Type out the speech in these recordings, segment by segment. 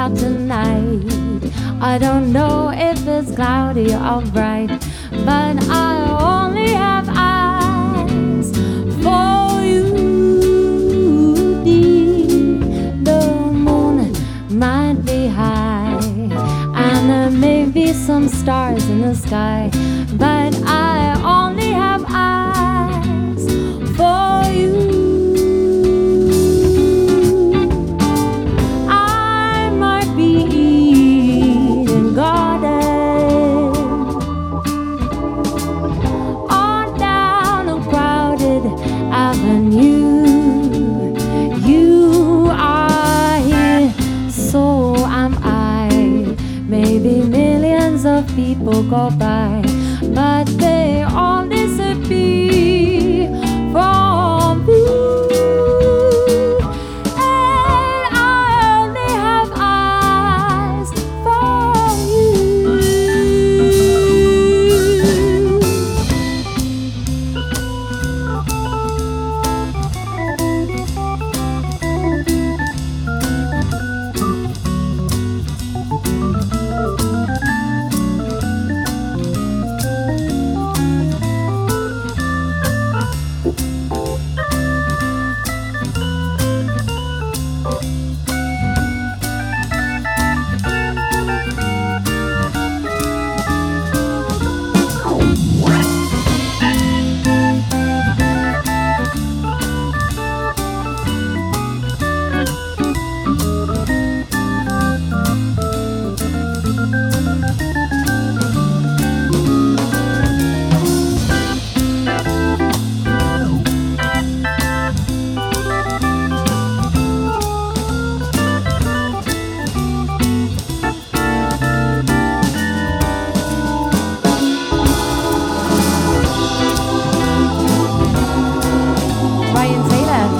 out tonight. I don't know if it's cloudy or bright, but I only have eyes for you. The moon might be high, and there may be some stars in the sky, but I only have eyes for you. I might be eating garden or down a crowded avenue. You are here, so am I. Maybe millions of people go by, but they all disappear from view. And I only have eyes for you. Ryan Taylor.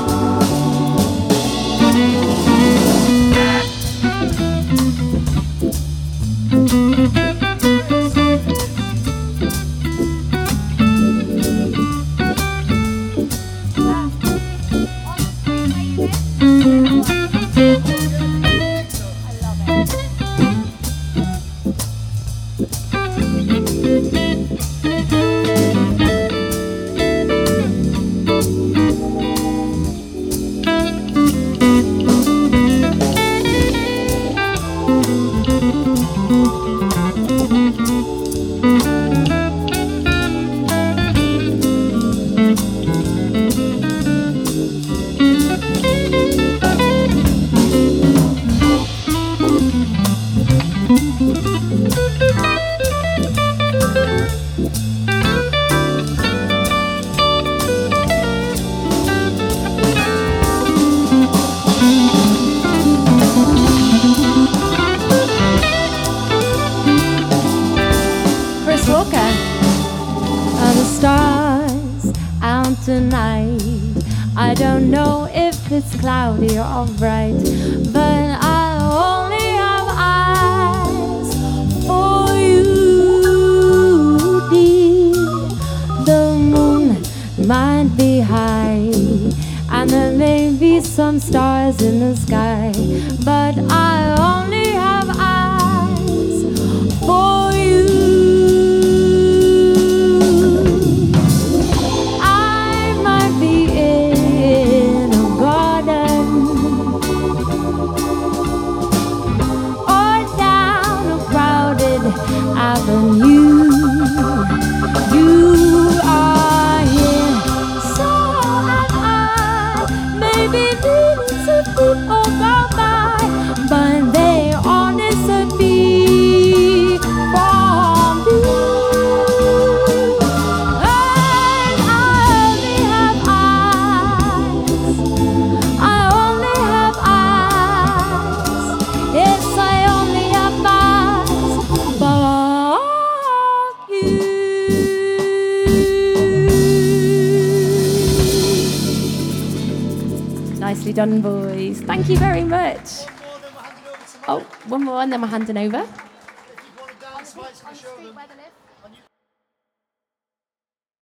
Chris Walker. Are the stars out tonight? I don't know if it's cloudy or bright, but I only have eyes for you, dear. The moon might be high, and there may be some stars in the sky, but I only have eyes for you. I might be in a garden or down a crowded avenue. You are here, so am I. Maybe millions of people go by, but they all disappear from view. And I only have eyes. I only have eyes. Yes, I only have eyes for you. Nicely done, boys. Thank you very much. Oh, one more, and then we're handing over. If you want to dance, mates, can show them.